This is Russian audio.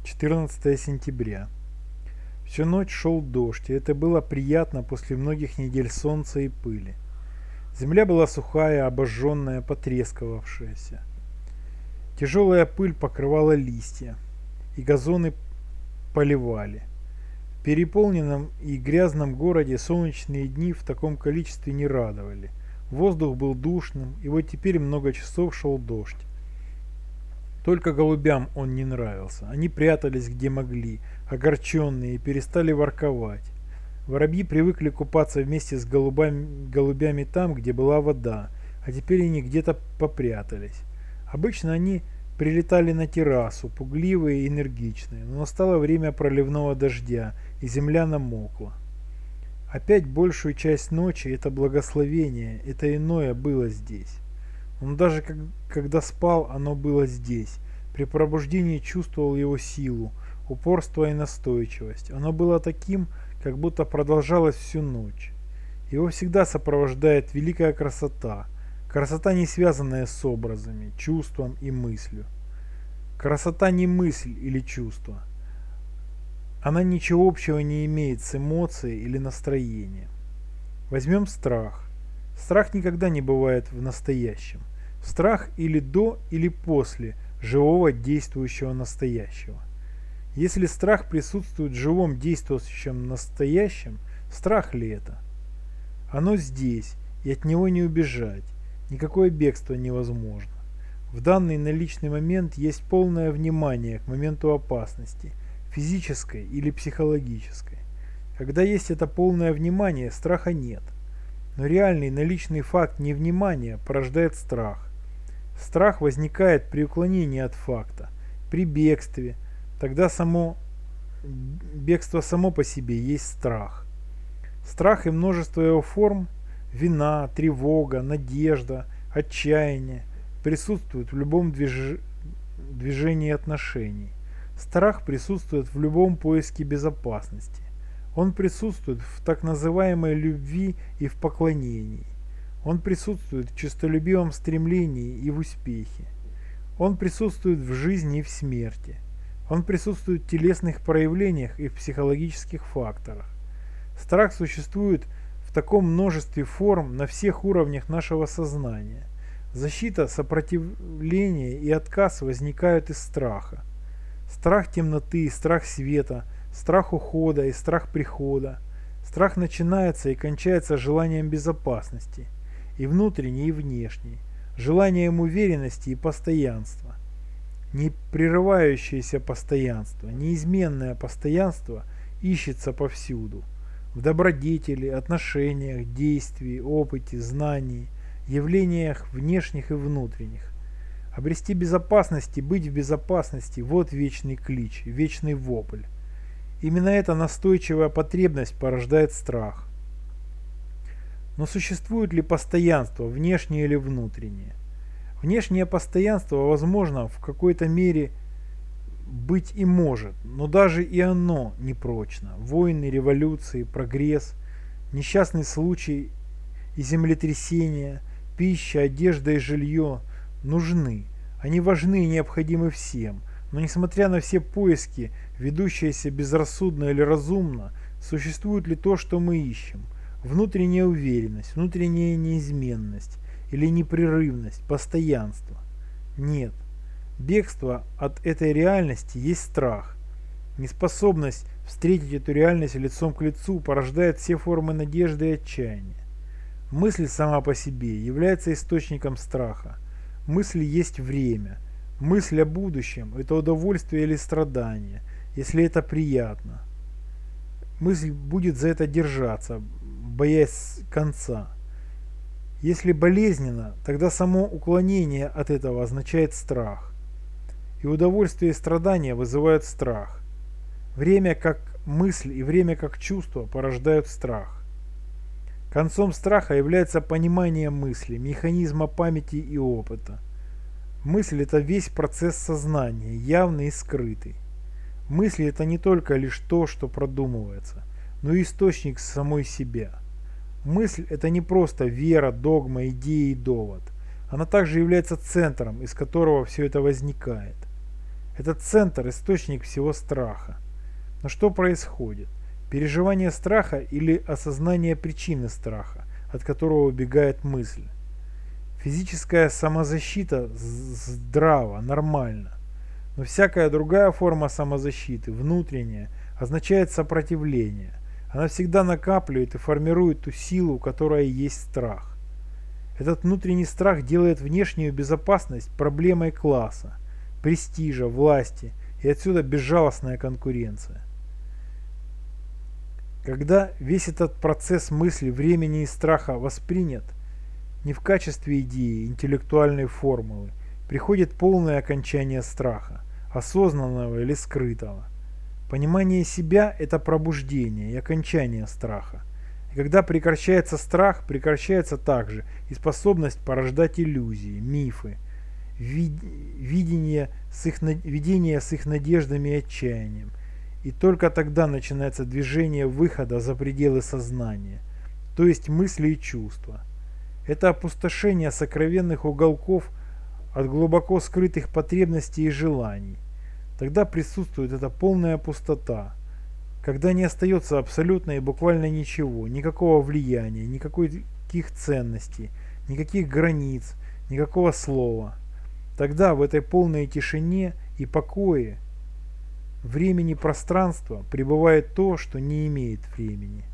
14 сентября. Всю ночь шел дождь, и это было приятно после многих недель солнца и пыли. Земля была сухая, обожженная, потрескавшаяся. Тяжелая пыль покрывала листья, и газоны поливали. В переполненном и грязном городе солнечные дни в таком количестве не радовали. Воздух был душным, и вот теперь много часов шел дождь. Только голубям он не нравился. Они прятались где могли, огорченные, и перестали ворковать. Воробьи привыкли купаться вместе с голубями там, где была вода, а теперь они где-то попрятались. Обычно они прилетали на террасу, пугливые и энергичные, но настало время проливного дождя, и земля намокла. Опять большую часть ночи это благословение, это иное было здесь. Но даже когда спал, оно было здесь. При пробуждении чувствовал его силу, упорство и настойчивость. Оно было таким, как будто продолжалось всю ночь. Его всегда сопровождает великая красота. Красота, не связанная с образами, чувством и мыслью. Красота не мысль или чувство. Она ничего общего не имеет с эмоцией или настроением. Возьмем страх. Страх никогда не бывает в настоящем. Страх или до, или после живого действующего настоящего. Если страх присутствует в живом действующем настоящем, страх ли это? Оно здесь, и от него не убежать. Никакое бегство невозможно. В данный наличный момент есть полное внимание к моменту опасности, физической или психологической. Когда есть это полное внимание, страха нет. Но реальный наличный факт невнимания порождает страх. Страх возникает при уклонении от факта, при бегстве. Тогда бегство само по себе есть страх. Страх и множество его форм – вина, тревога, надежда, отчаяние – присутствуют в любом движении отношений. Страх присутствует в любом поиске безопасности. Он присутствует в так называемой любви и в поклонении. Он присутствует в честолюбивом стремлении и в успехе. Он присутствует в жизни и в смерти. Он присутствует в телесных проявлениях и в психологических факторах. Страх существует в таком множестве форм на всех уровнях нашего сознания. Защита, сопротивление и отказ возникают из страха. Страх темноты, страх света, страх ухода и страх прихода. Страх начинается и кончается желанием безопасности, и внутренней, и внешней, желанием уверенности и постоянства. Непрерывающееся постоянство, неизменное постоянство ищется повсюду. В добродетели, отношениях, действии, опыте, знании, явлениях внешних и внутренних. Обрести безопасность и быть в безопасности – вот вечный клич, вечный вопль. Именно эта настойчивая потребность порождает страх. Но существует ли постоянство, внешнее или внутреннее? Внешнее постоянство, возможно, в какой-то мере быть и может, но даже и оно непрочно. Войны, революции, прогресс, несчастный случай и землетрясения, пища, одежда и жилье нужны. Они важны и необходимы всем, но несмотря на все поиски, ведущиеся безрассудно или разумно, существует ли то, что мы ищем? Внутренняя уверенность, внутренняя неизменность или непрерывность, постоянство? Нет. Бегство от этой реальности есть страх. Неспособность встретить эту реальность лицом к лицу порождает все формы надежды и отчаяния. Мысль сама по себе является источником страха. Мысль есть время. Мысль о будущем – это удовольствие или страдание, если это приятно. Мысль будет за это держаться, боясь конца. Если болезненно, тогда само уклонение от этого означает страх. И удовольствие и страдания вызывают страх. Время как мысль и время как чувство порождают страх. Концом страха является понимание мысли, механизма памяти и опыта. Мысль – это весь процесс сознания, явный и скрытый. Мысль – это не только лишь то, что продумывается, но и источник самой себя. Мысль – это не просто вера, догма, идея и довод. Она также является центром, из которого все это возникает. Этот центр – источник всего страха. Но что происходит? Переживание страха или осознание причины страха, от которого убегает мысль? Физическая самозащита здрава, нормально. Но всякая другая форма самозащиты, внутренняя, означает сопротивление. Она всегда накапливает и формирует ту силу, которая есть страх. Этот внутренний страх делает внешнюю безопасность проблемой класса, престижа, власти, и отсюда безжалостная конкуренция. Когда весь этот процесс мысли, времени и страха воспринят не в качестве идеи, интеллектуальной формулы, приходит полное окончание страха, осознанного или скрытого. Понимание себя – это пробуждение и окончание страха. И когда прекращается страх, прекращается также и способность порождать иллюзии, мифы, видение с их надеждами и отчаянием. И только тогда начинается движение выхода за пределы сознания, то есть мысли и чувства. Это опустошение сокровенных уголков от глубоко скрытых потребностей и желаний. Тогда присутствует эта полная пустота, когда не остается абсолютно и буквально ничего, никакого влияния, никаких ценностей, никаких границ, никакого слова. Тогда в этой полной тишине и покое, времени, пространства пребывает то, что не имеет времени.